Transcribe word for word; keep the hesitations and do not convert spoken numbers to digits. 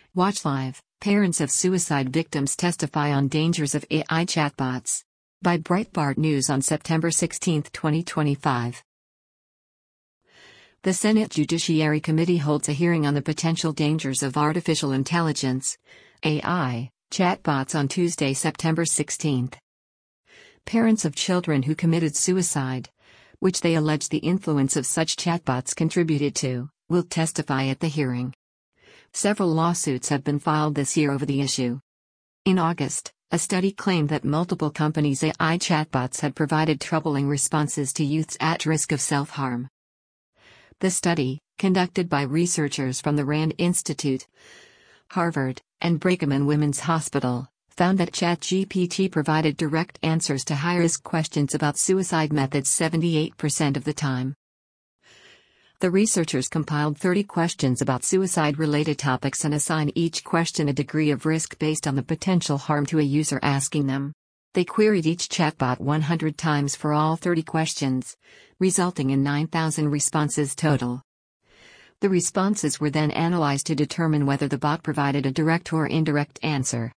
Watch Live: Parents of Suicide Victims Testify on Dangers of A I Chatbots. By Breitbart News on September sixteenth, twenty twenty-five. The Senate Judiciary Committee holds a hearing on the potential dangers of artificial intelligence, A I, chatbots on Tuesday, September sixteenth. Parents of children who committed suicide, which they allege the influence of such chatbots contributed to, will testify at the hearing. Several lawsuits have been filed this year over the issue. In August, a study claimed that multiple companies' A I chatbots had provided troubling responses to youths at risk of self-harm. The study, conducted by researchers from the RAND Institute, Harvard, and Brigham and Women's Hospital, found that ChatGPT provided direct answers to high-risk questions about suicide methods seventy-eight percent of the time. The researchers compiled thirty questions about suicide-related topics and assign each question a degree of risk based on the potential harm to a user asking them. They queried each chatbot one hundred times for all thirty questions, resulting in nine thousand responses total. The responses were then analyzed to determine whether the bot provided a direct or indirect answer.